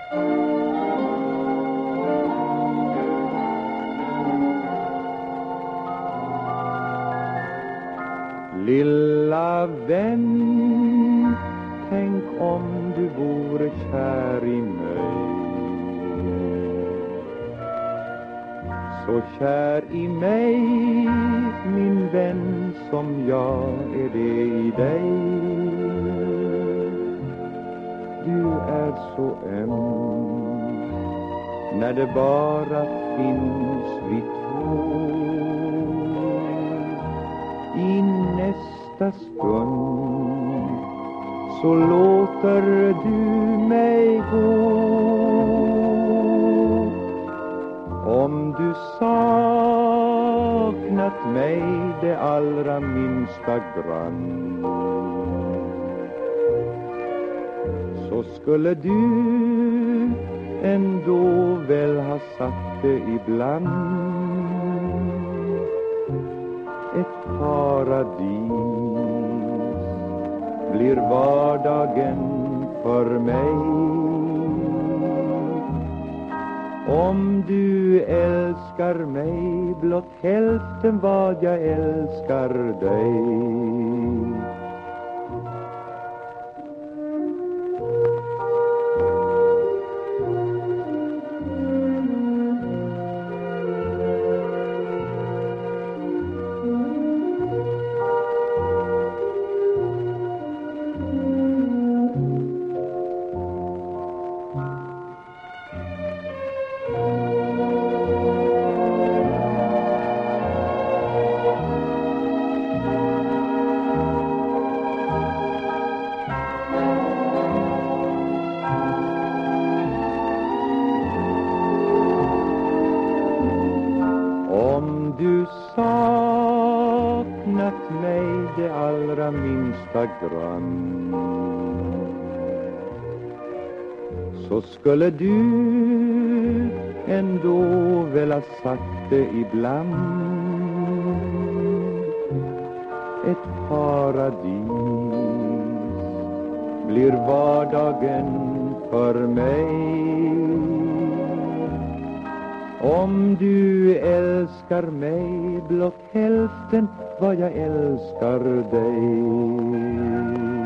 Lilla vän, tänk om du vore kär i mig. Så kär i mig, min vän, som jag är det i dig. Du är så öm, när det bara finns vi två. I nästa stund så låter du mig gå. Om du saknat mig det allra minsta grann, så skulle du ändå väl ha sagt det ibland. Ett paradis blir vardagen för mig. Om du älskar mig blott hälften vad jag älskar dig. Om du saknat mig det allra minsta grann, så skulle du ändå väl ha sagt det ibland. Ett paradis blir vardagen för mig. Om du älskar mig blott hälften vad jag älskar dig.